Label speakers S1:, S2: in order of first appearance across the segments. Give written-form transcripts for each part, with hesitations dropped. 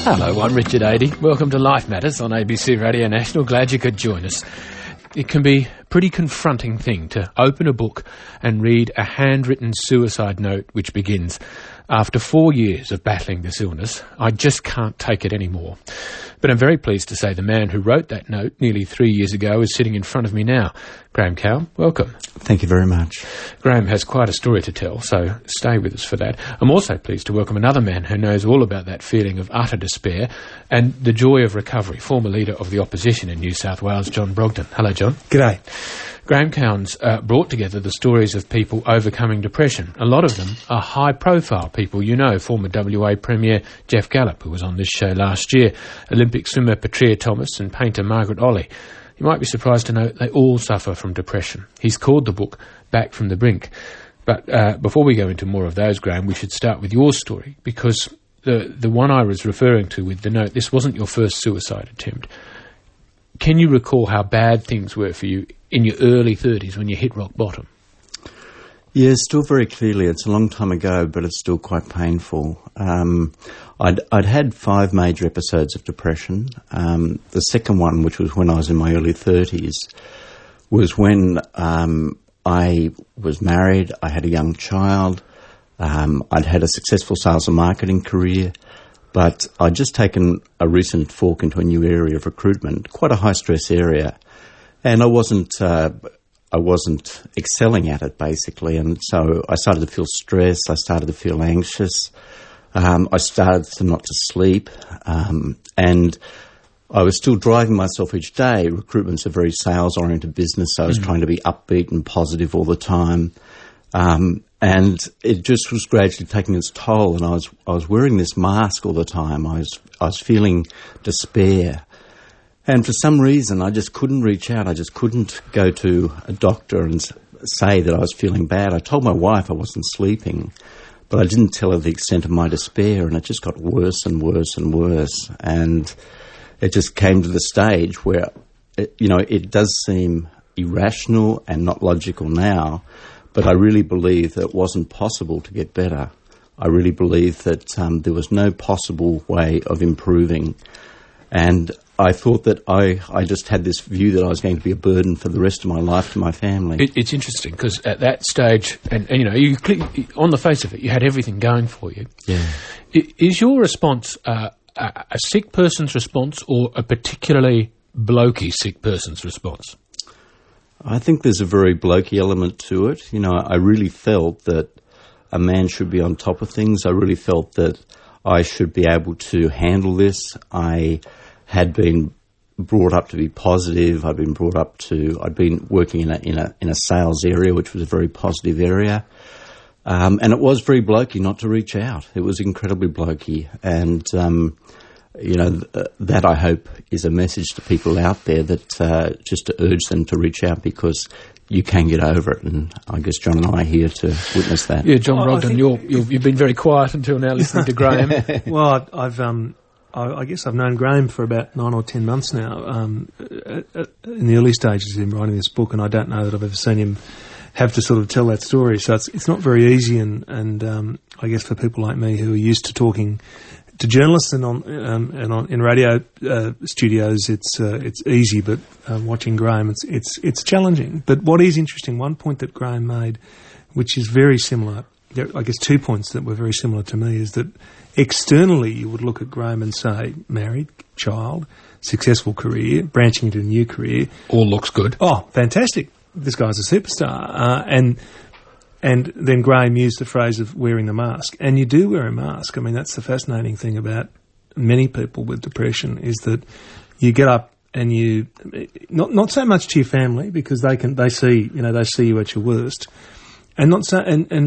S1: Hello, I'm Richard Adey. Welcome to Life Matters on ABC Radio National. Glad you could join us. It can be a pretty confronting thing to open a book and read a handwritten suicide note which begins, "After 4 years of battling this illness, I just can't take it anymore." But I'm very pleased to say the man who wrote that note nearly 3 years ago is sitting in front of me now. Graham Cowan, welcome.
S2: Thank you very much.
S1: Graham has quite a story to tell, so stay with us for that. I'm also pleased to welcome another man who knows all about that feeling of utter despair and the joy of recovery, former leader of the opposition in New South Wales, John Brogden. Hello, John.
S3: G'day.
S1: Graham Cowan's brought together the stories of people overcoming depression. A lot of them are high-profile people. You know, former WA Premier Geoff Gallop, who was on this show last year, Olympic swimmer Petria Thomas and painter Margaret Olley. You might be surprised to know they all suffer from depression. He's called the book Back from the Brink. But before we go into more of those, Graham, we should start with your story, because the one I was referring to with the note, this wasn't your first suicide attempt. Can you recall how bad things were for you in your early 30s when you hit rock bottom?
S2: Yeah, still very clearly. It's a long time ago, but it's still quite painful. I'd had 5 major episodes of depression. The second one, which was when I was in my early 30s, was when I was married, I had a young child, I'd had a successful sales and marketing career, but I'd just taken a recent fork into a new area of recruitment, quite a high-stress area, and I wasn't excelling at it, basically, and so I started to feel stressed, I started to feel anxious, I started to not to sleep, and I was still driving myself each day. Recruitment's a very sales-oriented business, so I was trying to be upbeat and positive all the time, and it just was gradually taking its toll, and I was wearing this mask all the time. I was feeling despair. And for some reason, I just couldn't reach out. I just couldn't go to a doctor and say that I was feeling bad. I told my wife I wasn't sleeping, but I didn't tell her the extent of my despair, and it just got worse and worse and worse. And it just came to the stage where, it does seem irrational and not logical now, but I really believe that it wasn't possible to get better. I really believe that there was no possible way of improving. And I thought that I just had this view that I was going to be a burden for the rest of my life to my family.
S1: It's interesting, because at that stage, and you on the face of it, you had everything going for you.
S2: Yeah.
S1: Is your response a sick person's response, or a particularly blokey sick person's response?
S2: I think there's a very blokey element to it. I really felt that a man should be on top of things. I really felt that I should be able to handle this. I had been brought up to be positive. I'd been working in a sales area, which was a very positive area. And it was very blokey not to reach out. It was incredibly blokey. And, that I hope is a message to people out there, that just to urge them to reach out, because you can get over it. And I guess John and I are here to witness that.
S1: Yeah, John Brogden, you've been very quiet until now listening to Graham.
S3: Well, I guess I've known Graham for about 9 or 10 months now, in the early stages of him writing this book, and I don't know that I've ever seen him have to sort of tell that story. So it's not very easy, and I guess for people like me who are used to talking to journalists and in radio studios, it's easy, but watching Graham, it's challenging. But what is interesting, one point that Graham made, which is very similar, I guess 2 points that were very similar to me, is that externally you would look at Graham and say, married, child, successful career, branching into a new career.
S1: All looks good.
S3: Oh, fantastic. This guy's a superstar. And then Graham used the phrase of wearing the mask. And you do wear a mask. I mean, that's the fascinating thing about many people with depression, is that you get up and you, not so much to your family, because they see you at your worst, and not so,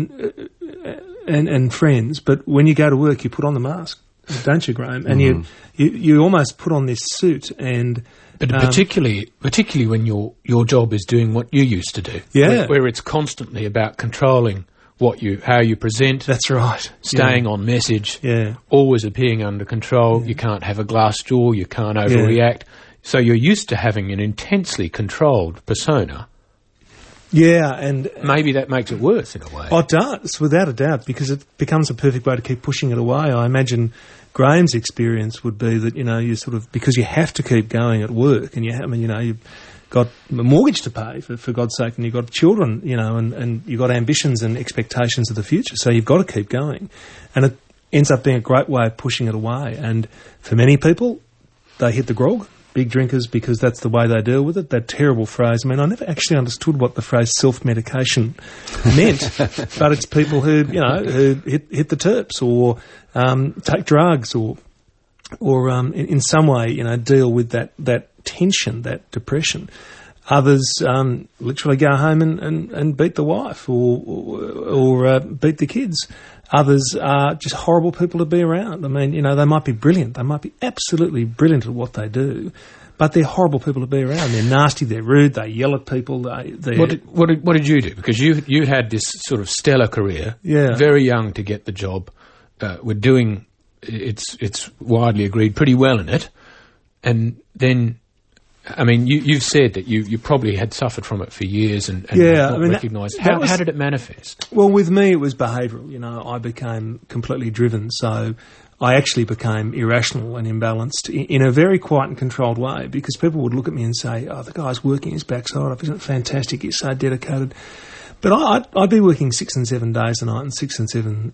S3: and friends, but when you go to work, you put on the mask, don't you, Graham? And you almost put on this suit, and
S1: but particularly when your job is doing what you used to do, where it's constantly about controlling how you present.
S3: That's right.
S1: Staying on message. Yeah. Always appearing under control. Yeah. You can't have a glass jaw. You can't overreact. Yeah. So you're used to having an intensely controlled persona.
S3: Yeah, and
S1: maybe that makes it worse in a way.
S3: Oh, it does, without a doubt, because it becomes a perfect way to keep pushing it away. I imagine Graham's experience would be that, you sort of, because you have to keep going at work, and you've got a mortgage to pay, for God's sake, and you've got children, and you've got ambitions and expectations of the future, so you've got to keep going. And it ends up being a great way of pushing it away. And for many people, they hit the grog, big drinkers, because that's the way they deal with it. That terrible phrase. I mean, I never actually understood what the phrase self-medication meant, but it's people who hit the terps or take drugs or in some way, deal with that tension, that depression. Others literally go home and beat the wife or beat the kids. Others are just horrible people to be around. I mean, they might be brilliant. They might be absolutely brilliant at what they do, but they're horrible people to be around. They're nasty, they're rude, they yell at people.
S1: What did you do? Because you had this sort of stellar career, very young to get the job. We're doing, it's widely agreed, pretty well in it. And then, I mean, you've said that you probably had suffered from it for years and not recognised. How did it manifest?
S3: Well, with me it was behavioural. I became completely driven, so I actually became irrational and imbalanced in a very quiet and controlled way, because people would look at me and say, "Oh, the guy's working his backside off. Isn't it fantastic? He's so dedicated." But I'd be working 6 and 7 days a night and 6 and 7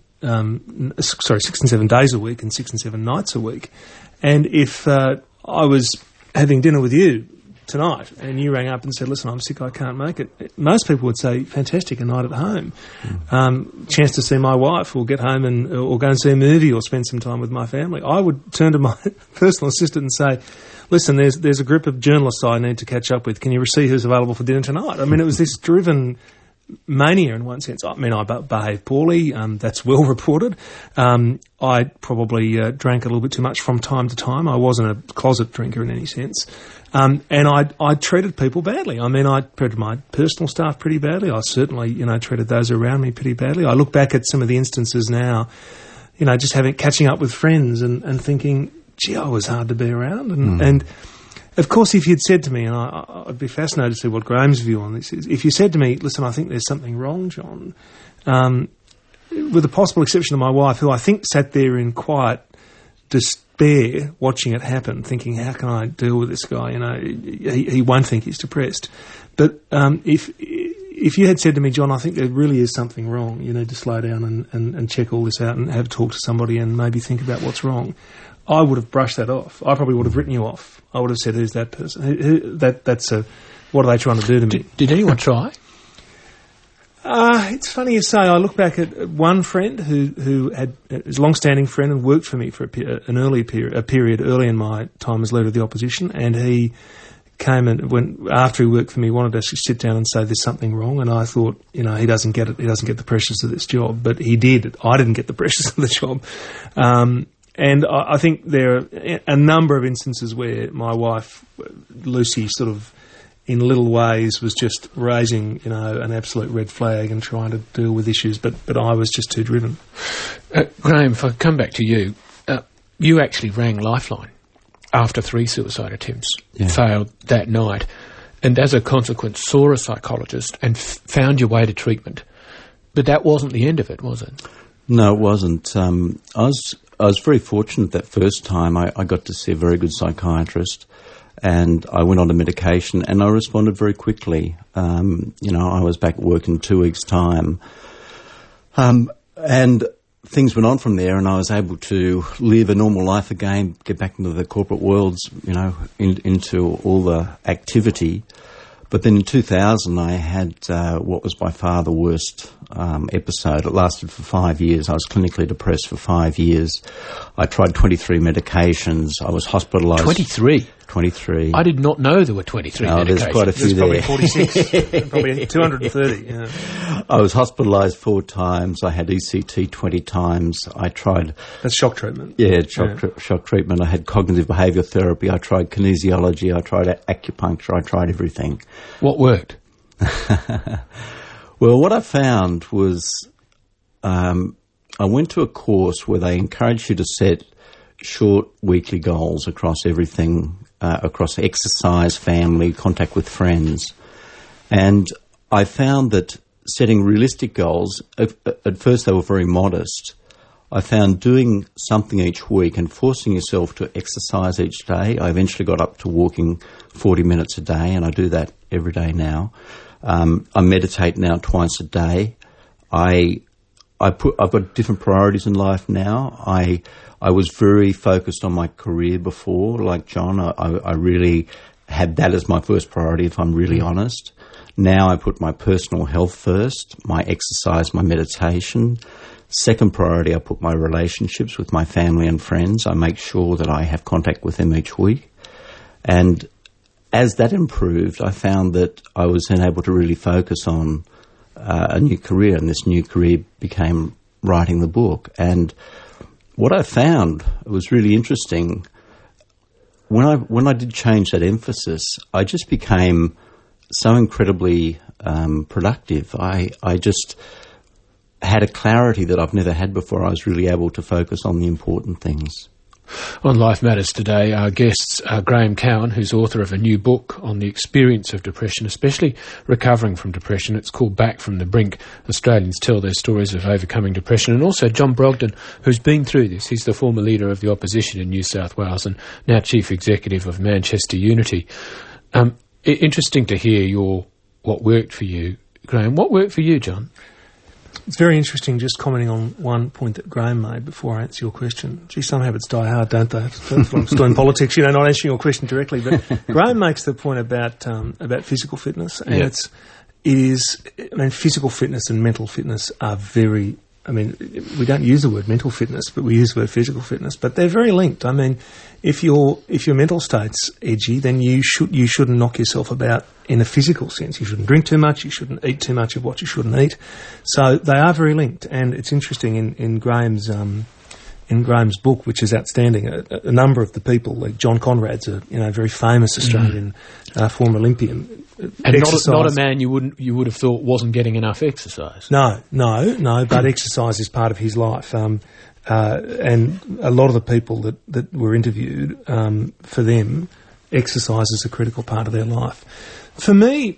S3: days a week and 6 and 7 nights a week. And if I was having dinner with you tonight and you rang up and said, "Listen, I'm sick, I can't make it," most people would say, "Fantastic, a night at home. Chance to see my wife, or get home or go and see a movie, or spend some time with my family." I would turn to my personal assistant and say, "Listen, there's a group of journalists I need to catch up with. Can you see who's available for dinner tonight?" I mean, it was this driven mania in one sense. I mean, I behaved poorly. That's well reported. I probably drank a little bit too much from time to time. I wasn't a closet drinker in any sense. And I treated people badly. I mean, I treated my personal staff pretty badly. I certainly, treated those around me pretty badly. I look back at some of the instances now, just catching up with friends and thinking, gee, I was hard to be around. And of course, if you'd said to me, and I'd be fascinated to see what Graham's view on this is, if you said to me, "Listen, I think there's something wrong, John," with the possible exception of my wife, who I think sat there in quiet despair watching it happen, thinking, how can I deal with this guy? He won't think he's depressed. But if you had said to me, "John, I think there really is something wrong, you need to slow down and check all this out and have a talk to somebody and maybe think about what's wrong," I would have brushed that off. I probably would have written you off. I would have said, "Who's that person? What are they trying to do to me?"
S1: Did anyone try?
S3: It's funny you say. I look back at one friend who was a long-standing friend and worked for me for a period early in my time as leader of the opposition, and he came and after he worked for me, wanted to sit down and say there's something wrong, and I thought, he doesn't get it. He doesn't get the pressures of this job, but he did. I didn't get the pressures of the job. And I think there are a number of instances where my wife, Lucy, sort of in little ways was just raising, an absolute red flag and trying to deal with issues, but I was just too driven.
S1: Graham, if I come back to you, you actually rang Lifeline after 3 suicide attempts failed that night, and as a consequence saw a psychologist and found your way to treatment. But that wasn't the end of it, was it?
S2: No, it wasn't. I was very fortunate that first time. I got to see a very good psychiatrist, and I went on to medication, and I responded very quickly. I was back at work in 2 weeks' time. And things went on from there, and I was able to live a normal life again, get back into the corporate worlds, into all the activity. But then in 2000, I had what was by far the worst episode. It lasted for 5 years. I was clinically depressed for 5 years. I tried 23 medications. I was hospitalised.
S1: 23?
S2: 23.
S1: I did not know there were 23 medications.
S2: There's quite a few
S3: there. There's probably 46, probably 230. Yeah.
S2: I was hospitalised 4 times. I had ECT 20 times. I tried...
S3: That's shock treatment.
S2: Yeah, shock treatment. I had cognitive behavioural therapy. I tried kinesiology. I tried acupuncture. I tried everything.
S1: What worked?
S2: Well, what I found was I went to a course where they encouraged you to set short weekly goals across everything, across exercise, family, contact with friends. And I found that setting realistic goals, at first they were very modest. I found doing something each week and forcing yourself to exercise each day. I eventually got up to walking 40 minutes a day, and I do that every day now. I meditate now twice a day. I've got different priorities in life now. I was very focused on my career before, like John. I really had that as my first priority, if I'm really honest. Now I put my personal health first, my exercise, my meditation. Second priority, I put my relationships with my family and friends. I make sure that I have contact with them each week. And as that improved, I found that I was then able to really focus on a new career, and this new career became writing the book. And what I found was really interesting. When I did change that emphasis, I just became so incredibly productive. I just had a clarity that I've never had before. I was really able to focus on the important things.
S1: On Life Matters today, our guests are Graham Cowan, who's author of a new book on the experience of depression, especially recovering from depression. It's called Back from the Brink. Australians tell their stories of overcoming depression. And also John Brogden, who's been through this. He's the former leader of the opposition in New South Wales and now chief executive of Manchester Unity. Interesting to hear what worked for you, Graham. What worked for you, John?
S3: It's very interesting, just commenting on one point that Graham made before I answer your question. Gee, some habits die hard, don't they? That's what I'm still in politics, not answering your question directly. But Graham makes the point about physical fitness, and physical fitness and mental fitness are very. We don't use the word mental fitness, but we use the word physical fitness. But they're very linked. If your mental state's edgy, then you shouldn't knock yourself about in a physical sense. You shouldn't drink too much. You shouldn't eat too much of what you shouldn't eat. So they are very linked. And it's interesting in Graham's book, which is outstanding. A number of the people, like John Conrad's a very famous Australian former Olympian.
S1: And not a man you would have thought wasn't getting enough exercise.
S3: No, but exercise is part of his life. And a lot of the people that were interviewed, for them, exercise is a critical part of their life. For me,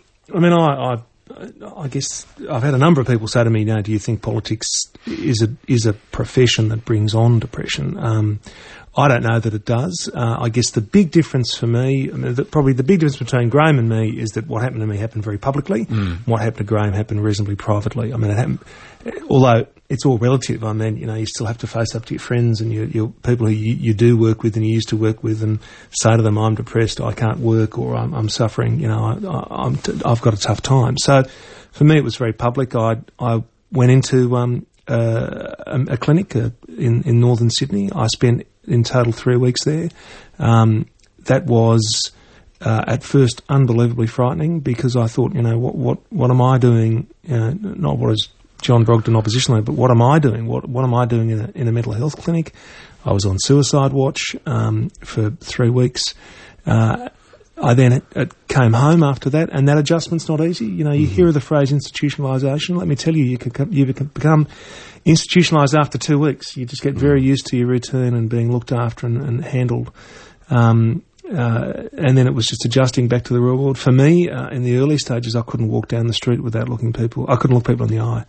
S3: I guess I've had a number of people say to me, do you think politics is a profession that brings on depression? I don't know that it does. I guess the big difference for me, probably the big difference between Graham and me is that what happened to me happened very publicly. What happened to Graham happened reasonably privately. It happened, although it's all relative. You still have to face up to your friends and your people who you do work with and you used to work with and say to them, I'm depressed, I can't work, or I'm suffering, I've got a tough time. So for me it was very public. I went into a clinic in northern Sydney. I spent in total 3 weeks there. That was at first unbelievably frightening because I thought, what am I doing? Not what is John Brogden opposition leader, but what am I doing? What am I doing in a mental health clinic? I was on suicide watch for 3 weeks. I then came home after that, and that adjustment's not easy. You hear of the phrase institutionalisation. Let me tell you, you can become institutionalised after 2 weeks. You just get very used to your routine and being looked after and handled. And then it was just adjusting back to the real world. For me, in the early stages, I couldn't walk down the street without looking people. I couldn't look people in the eye.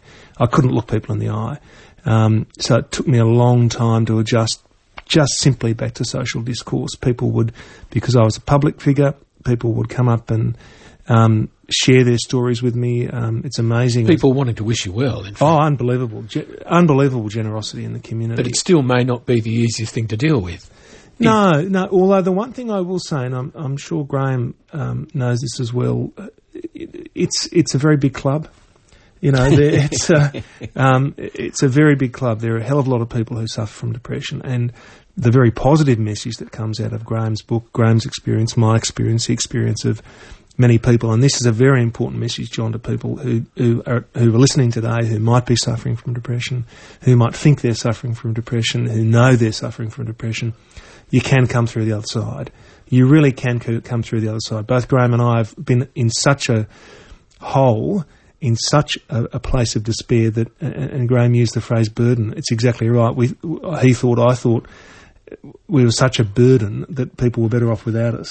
S3: So it took me a long time to adjust just simply back to social discourse. People would, because I was a public figure, people would come up and share their stories with me. It's amazing.
S1: People wanting to wish you well, in fact.
S3: Oh, unbelievable. Unbelievable generosity in the community.
S1: But it still may not be the easiest thing to deal with.
S3: No. Although the one thing I will say, and I'm sure Graham knows this as well, it's a very big club. It's a very big club. There are a hell of a lot of people who suffer from depression, and the very positive message that comes out of Graham's book, Graham's experience, my experience, the experience of many people, and this is a very important message, John, to people who are listening today, who might be suffering from depression, who might think they're suffering from depression, who know they're suffering from depression. You can come through the other side. You really can come through the other side. Both Graham and I have been in such a hole, in such a place of despair that, and Graham used the phrase burden. It's exactly right. I thought we were such a burden that people were better off without us.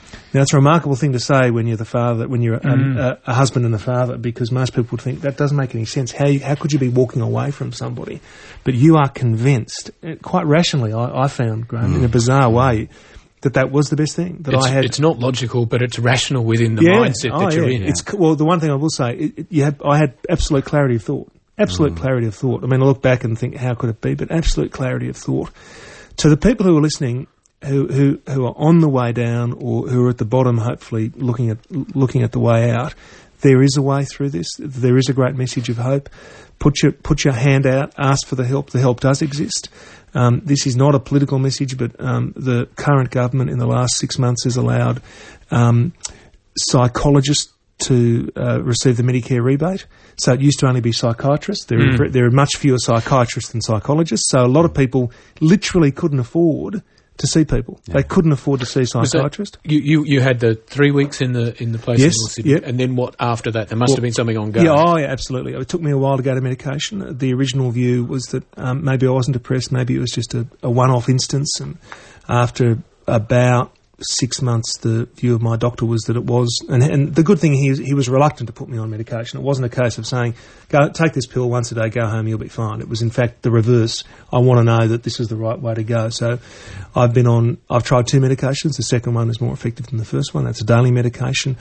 S3: Now, it's a remarkable thing to say when you're the father, when you're a husband and a father, because most people would think that doesn't make any sense. How could you be walking away from somebody? But you are convinced, quite rationally, I found, Graham, in a bizarre way, that was the best thing.
S1: It's not logical, but it's rational within the mindset that you're in.
S3: Well, the one thing I will say, I had absolute clarity of thought. Absolute clarity of thought. I mean, I look back and think, how could it be? But absolute clarity of thought. To the people who are listening, who are on the way down or who are at the bottom, hopefully looking at the way out, there is a way through this. There is a great message of hope. Put your hand out. Ask for the help. The help does exist. This is not a political message, but the current government in the last 6 months has allowed psychologists to receive the Medicare rebate. So it used to only be psychiatrists. There are much fewer psychiatrists than psychologists. So a lot of people literally couldn't afford to see people. Yeah. They couldn't afford to see psychiatrists.
S1: You had the 3 weeks in the place in North Sydney, and then what after that? There must have been something ongoing.
S3: Yeah, absolutely. It took me a while to go to medication. The original view was that maybe I wasn't depressed, maybe it was just a one-off instance, and after about 6 months, the view of my doctor was that it was, and the good thing, he was reluctant to put me on medication. It wasn't a case of saying, go take this pill once a day, go home, you'll be fine. It was in fact the reverse. I want to know that this is the right way to go. So I've tried 2 medications. The second one is more effective than the first one. That's a daily medication.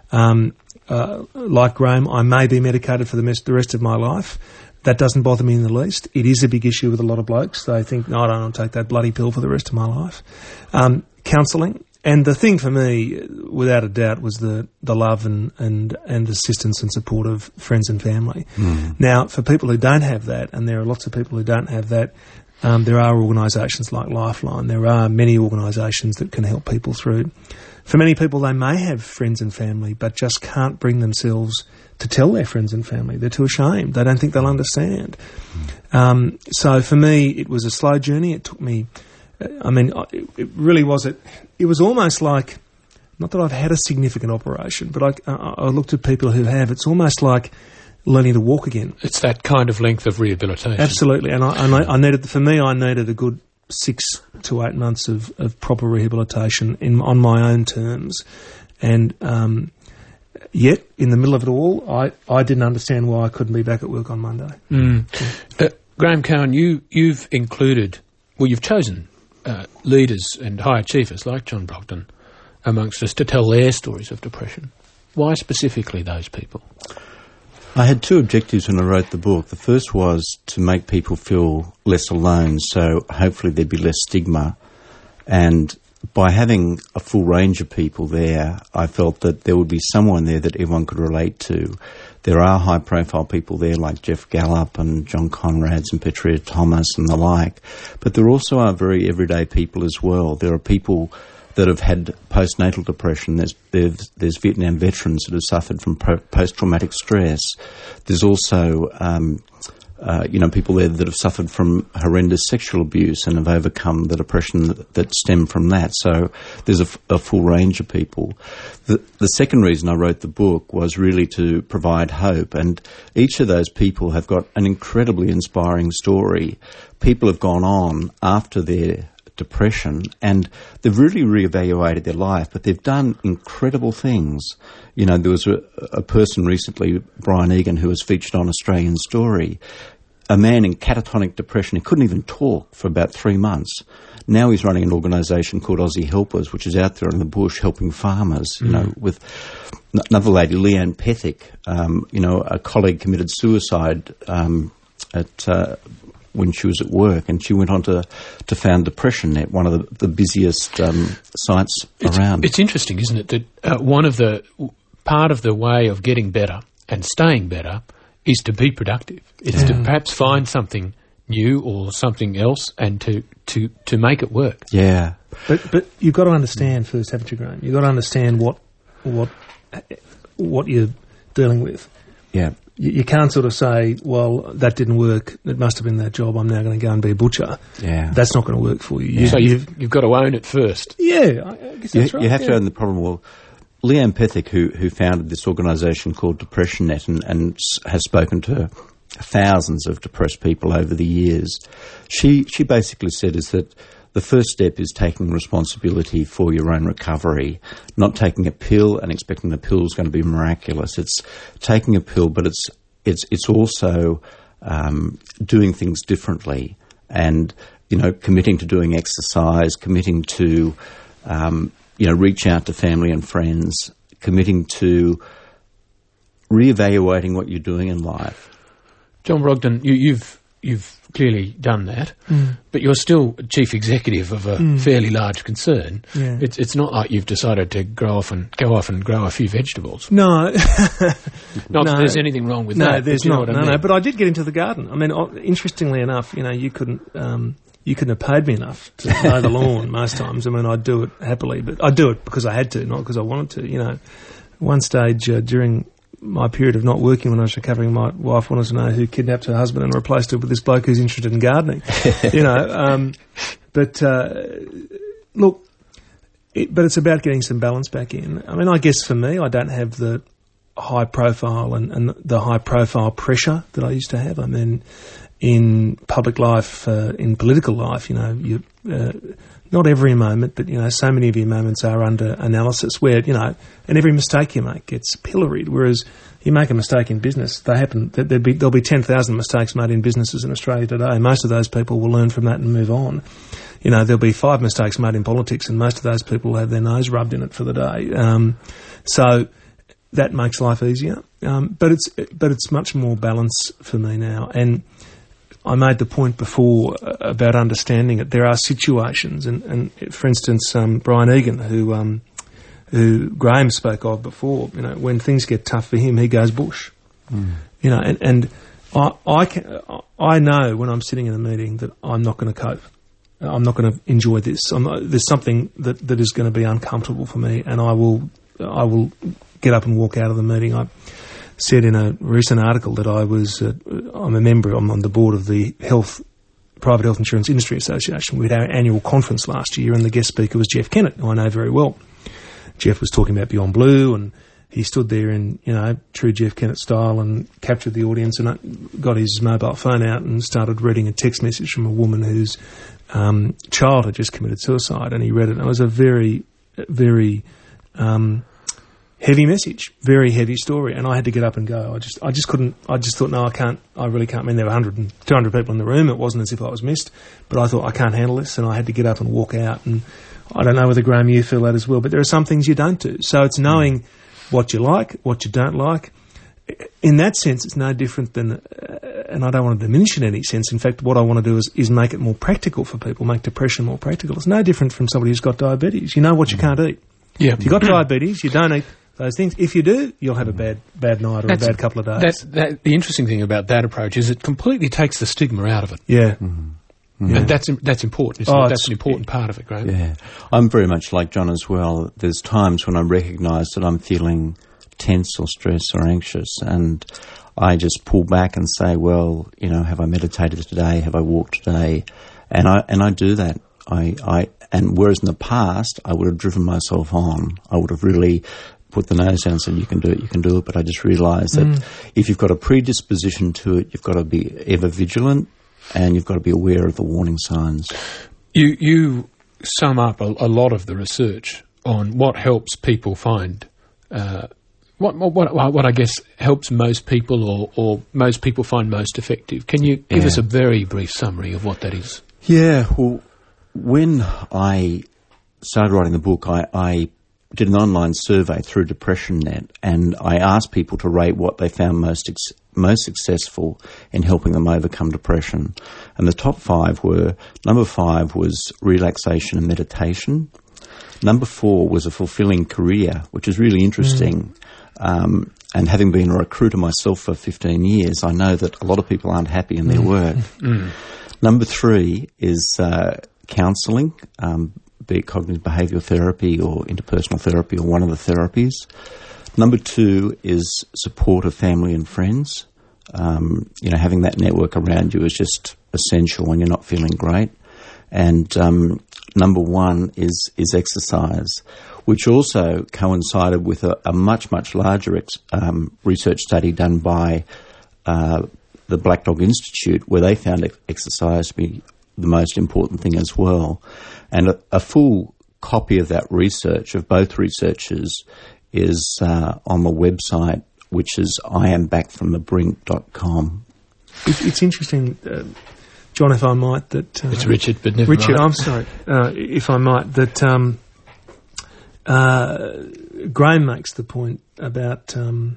S3: Like Graham, I may be medicated for the rest of my life. That doesn't bother me in the least. It is a big issue with a lot of blokes. They think, no, I don't want to take that bloody pill for the rest of my life. Counselling. And the thing for me, without a doubt, was the love and assistance and support of friends and family. Now, for people who don't have that, and there are lots of people who don't have that, there are organisations like Lifeline. There are many organisations that can help people through. For many people, they may have friends and family, but just can't bring themselves to tell their friends and family. They're too ashamed. They don't think they'll understand. So for me, it was a slow journey. It took me... it really was. It was almost like, not that I've had a significant operation, but I looked at people who have. It's almost like learning to walk again.
S1: It's that kind of length of rehabilitation.
S3: Absolutely, and I needed. For me, I needed a good 6 to 8 months of proper rehabilitation on my own terms, and yet in the middle of it all, I didn't understand why I couldn't be back at work on Monday.
S1: Graham Cowan, you've included, you've chosen leaders and high achievers like John Brogden amongst us to tell their stories of depression. Why specifically those people?
S2: I had 2 objectives when I wrote the book. The first was to make people feel less alone, so hopefully there'd be less stigma. And by having a full range of people there, I felt that there would be someone there that everyone could relate to. There are high-profile people there like Jeff Gallup and John Conrads and Petria Thomas and the like, but there also are very everyday people as well. There are people that have had postnatal depression. There's Vietnam veterans that have suffered from post-traumatic stress. There's also people there that have suffered from horrendous sexual abuse and have overcome the depression that stemmed from that. So there's a full range of people. The second reason I wrote the book was really to provide hope, and each of those people have got an incredibly inspiring story. People have gone on after their depression and they've really reevaluated their life, but they've done incredible things. You know, there was a person recently, Brian Egan, who was featured on Australian Story, a man in catatonic depression. He couldn't even talk for about 3 months. Now he's running an organisation called Aussie Helpers, which is out there in the bush helping farmers, with another lady, Leanne Pethick, a colleague committed suicide when she was at work, and she went on to found Depression Net, one of the busiest sites around.
S1: It's interesting, isn't it, that part of the way of getting better and staying better is to be productive. It's to perhaps find something new or something else and to make it work.
S2: Yeah.
S3: But you've got to understand first, haven't you, Graham? You've got to understand what you're dealing with.
S2: Yeah.
S3: You can't sort of say, well, that didn't work, it must have been that job, I'm now going to go and be a butcher.
S2: Yeah.
S3: That's not going to work for you.
S1: So you've got to own it first.
S3: Yeah, I guess that's right.
S2: You have to own the problem. Well, Leanne Pethick, who founded this organisation called Depression Net and has spoken to thousands of depressed people over the years, she basically said is that the first step is taking responsibility for your own recovery, not taking a pill and expecting the pill is going to be miraculous. It's taking a pill, but it's also doing things differently, and committing to doing exercise, committing to reach out to family and friends, committing to reevaluating what you're doing in life.
S1: John Brogden, you've clearly done that, but you're still chief executive of a fairly large concern.
S3: Yeah.
S1: It's not like you've decided to go off and grow a few vegetables.
S3: No.
S1: Not that there's anything wrong with that.
S3: No, there's not.
S1: I mean?
S3: No, but I did get into the garden. I mean, interestingly enough, you couldn't have paid me enough to mow the lawn most times. I mean, I'd do it happily, but I'd do it because I had to, not because I wanted to. One stage during my period of not working when I was recovering, my wife wanted to know who kidnapped her husband and replaced her with this bloke who's interested in gardening. But it's about getting some balance back in. I mean, I guess for me, I don't have the high profile and the high profile pressure that I used to have. I mean, in public life, in political life, not every moment, but, so many of your moments are under analysis where, and every mistake you make gets pilloried, whereas you make a mistake in business, there'll be 10,000 mistakes made in businesses in Australia today. Most of those people will learn from that and move on. There'll be 5 mistakes made in politics, and most of those people will have their nose rubbed in it for the day. So that makes life easier. But it's much more balance for me now. And I made the point before about understanding it. There are situations, and for instance, Brian Egan, who Graham spoke of before, when things get tough for him, he goes bush. And I know when I'm sitting in a meeting that I'm not going to cope. I'm not going to enjoy this. There's something that is going to be uncomfortable for me, and I will get up and walk out of the meeting. I said in a recent article that I'm a member, I'm on the board of the Private Health Insurance Industry Association. We had our annual conference last year, and the guest speaker was Jeff Kennett, who I know very well. Jeff was talking about Beyond Blue, and he stood there in, true Jeff Kennett style and captured the audience and got his mobile phone out and started reading a text message from a woman whose child had just committed suicide, and he read it, and it was a very, very heavy message, very heavy story, and I had to get up and go. I just couldn't. I just thought, no, I really can't. I mean, there were 100 and 200 people in the room. It wasn't as if I was missed, but I thought, I can't handle this, and I had to get up and walk out. And I don't know whether, Graham, you feel that as well, but there are some things you don't do. So it's knowing what you like, what you don't like. In that sense, it's no different than, and I don't want to diminish it in any sense. In fact, what I want to do is make it more practical for people, make depression more practical. It's no different from somebody who's got diabetes. You know what you can't eat.
S1: Yeah.
S3: If you've got diabetes, you don't eat those things. If you do, you'll have a bad night or a bad couple of days.
S1: The interesting thing about that approach is it completely takes the stigma out of it.
S3: Yeah.
S1: And that's important. That's an important part of it, Graham.
S2: Yeah. I'm very much like John as well. There's times when I recognise that I'm feeling tense or stressed or anxious, and I just pull back and say, well, have I meditated today? Have I walked today? And I do that. And whereas in the past I would have driven myself on, I would have really put the nose down and said, you can do it, but I just realised that if you've got a predisposition to it, you've got to be ever vigilant, and you've got to be aware of the warning signs.
S1: You sum up a lot of the research on what helps people find, what I guess helps most people or most people find most effective. Can you give us a very brief summary of what that is?
S2: Yeah, well, when I started writing the book, I did an online survey through DepressionNet, and I asked people to rate what they found most successful in helping them overcome depression. And the top 5 were, number 5 was relaxation and meditation. Number 4 was a fulfilling career, which is really interesting. And having been a recruiter myself for 15 years, I know that a lot of people aren't happy in their work. Number 3 is counselling, be it cognitive behavioural therapy or interpersonal therapy or one of the therapies. Number 2 is support of family and friends. Having that network around you is just essential when you're not feeling great. And number 1 is exercise, which also coincided with a much, much larger research study done by the Black Dog Institute, where they found exercise to be the most important thing as well. And a full copy of that research, of both researchers, is on the website, which is iambackfromthebrink.com.
S3: It's interesting, John, if I might, that...
S1: it's Richard, but never
S3: Richard,
S1: mind.
S3: I'm sorry, if I might, that Graham makes the point about...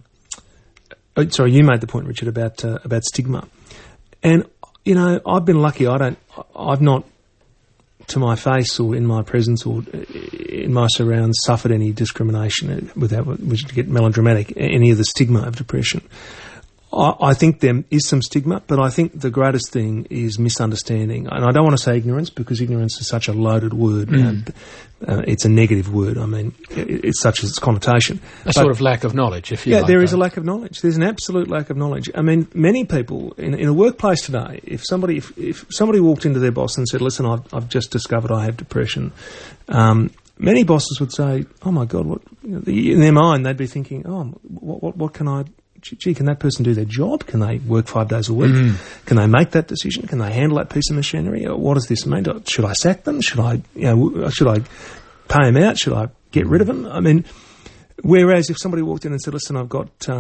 S3: you made the point, Richard, about stigma. And, you know, I've been lucky. I've not, to my face or in my presence or in my surrounds, suffered any discrimination without, which to get melodramatic, any of the stigma of depression. I think there is some stigma, but I think the greatest thing is misunderstanding. And I don't want to say ignorance, because ignorance is such a loaded word. It's a negative word. I mean, it's such as its connotation.
S1: Sort of lack of knowledge, if you like.
S3: Yeah, there is a lack of knowledge. There's an absolute lack of knowledge. I mean, many people in a workplace today, if somebody walked into their boss and said, "Listen, I've just discovered I have depression," many bosses would say, "Oh my God!" What in their mind they'd be thinking, "Oh, what can I?" Gee, can that person do their job? Can they work 5 days a week? Can they make that decision? Can they handle that piece of machinery? Or what does this mean? Should I sack them? Should I pay them out? Should I get rid of them? I mean, whereas if somebody walked in and said, "Listen, I've got a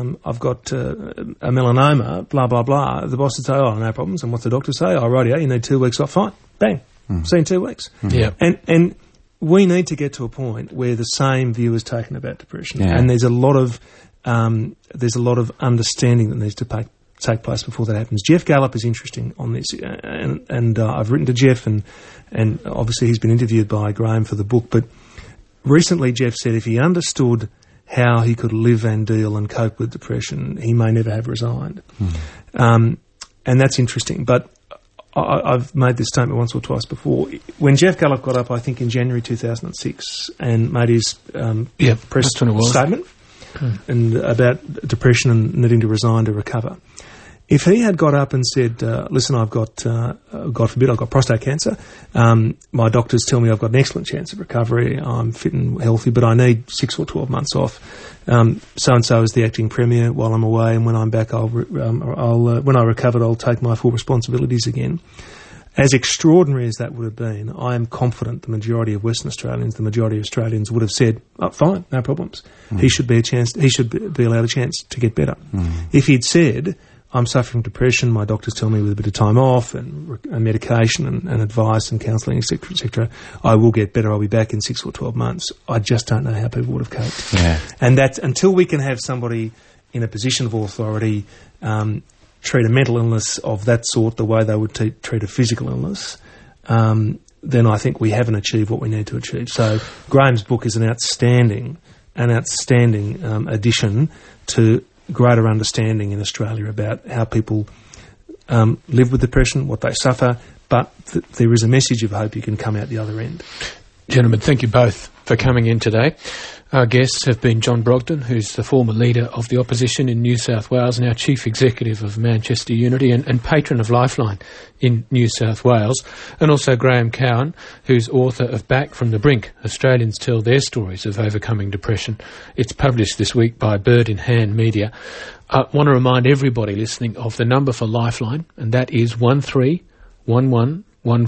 S3: melanoma, blah blah blah," the boss would say, "Oh, no problems." And what's the doctor say? "Oh, rightio, you need 2 weeks off." Fine, bang, see you in 2 weeks.
S1: Yeah,
S3: and we need to get to a point where the same view is taken about depression, and there's a lot of understanding that needs to take place before that happens. Jeff Gallup is interesting on this, and I've written to Jeff, and obviously he's been interviewed by Graham for the book. But recently, Jeff said if he understood how he could live and deal and cope with depression, he may never have resigned. And that's interesting. But I've made this statement once or twice before. When Jeff Gallup got up, I think in January 2006, and made his press statement. And about depression and needing to resign to recover. If he had got up and said, "Listen, I've got, God forbid, I've got prostate cancer. My doctors tell me I've got an excellent chance of recovery. I'm fit and healthy, but I need 6 or 12 months off. So and so is the acting premier while I'm away, and when I'm back, when I recovered, I'll take my full responsibilities again." As extraordinary as that would have been, I am confident the majority of Western Australians, the majority of Australians would have said, "Oh, fine, no problems. He should be allowed a chance to get better." If he'd said, "I'm suffering depression, my doctors tell me with a bit of time off and medication and advice and counselling, etc., I will get better, I'll be back in 6 or 12 months," I just don't know how people would have coped.
S2: Yeah.
S3: And that's until we can have somebody in a position of authority treat a mental illness of that sort the way they would treat a physical illness, then I think we haven't achieved what we need to achieve. So Graham's book is an outstanding addition to greater understanding in Australia about how people live with depression, what they suffer, but there is a message of hope you can come out the other end.
S1: Gentlemen, thank you both for coming in today. Our guests have been John Brogden, who's the former leader of the opposition in New South Wales, now Chief Executive of Manchester Unity and patron of Lifeline in New South Wales, and also Graham Cowan, who's author of Back from the Brink, Australians Tell Their Stories of Overcoming Depression. It's published this week by Bird in Hand Media. I want to remind everybody listening of the number for Lifeline, and that is 131114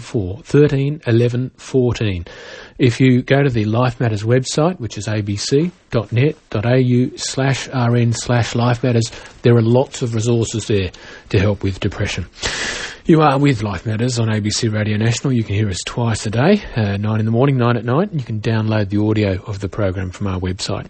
S1: 13 11 14. If you go to the Life Matters website, which is abc.net.au/rn/Life Matters, there are lots of resources there to help with depression. You are with Life Matters on ABC Radio National. You can hear us twice a day, 9 in the morning, 9 at night. You can download the audio of the program from our website.